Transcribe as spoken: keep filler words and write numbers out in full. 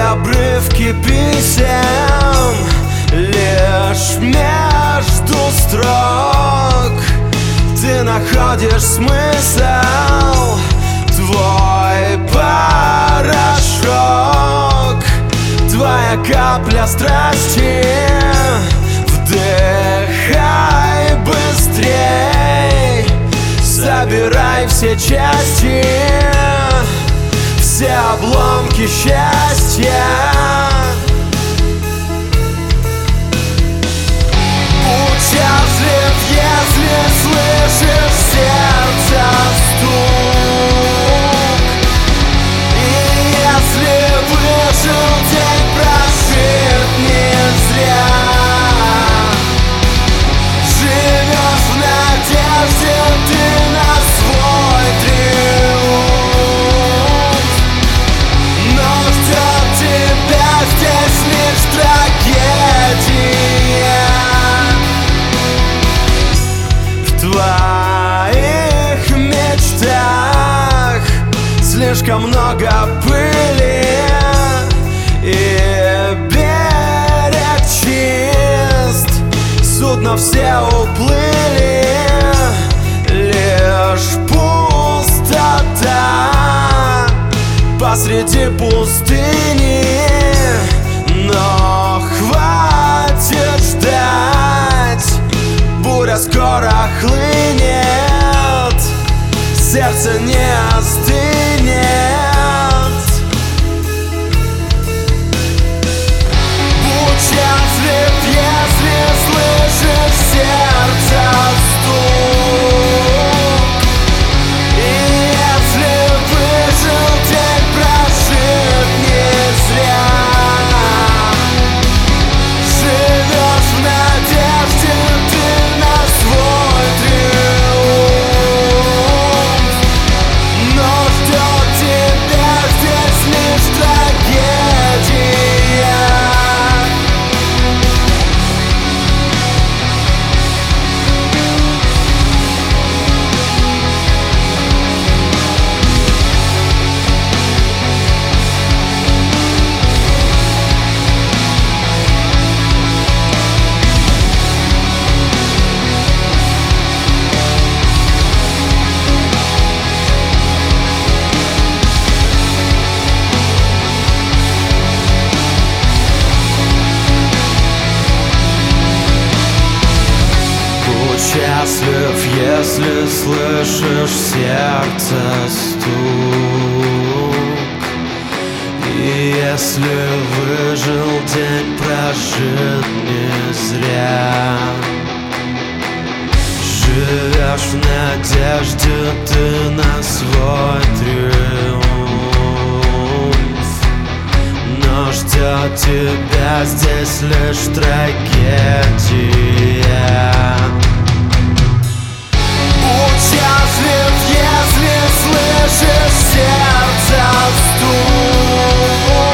обрывки писем, лишь между строк ты находишь смысл. Твой порошок, твоя капля страсти. Вдыхай быстрей, собирай все части, все обломки счастья. Будь счастлив, если слышишь сердце стук, и если выжил день прожит не зря. Живешь в надежде ты на свой триумф, но ждет тебя здесь лишь трагедия. В твоих мечтах слишком много пыли, и берег чист, судно все уплыли. Лишь пустота посреди пустыни, но хватит ждать, буря скоро хлынет, сердце не остынет. Будь счастлив, если слышишь сердце стук, и если выжил день прожит не зря. Живешь в надежде ты на свой триумф, но ждет тебя здесь лишь трагедия. Будь счастлив, если слышишь сердце стук, и если выжил день прожит не зря. Живешь в надежде ты на свой триумф, но ждет тебя здесь лишь трагедия. Будь счастлив, если слышишь сердце стук,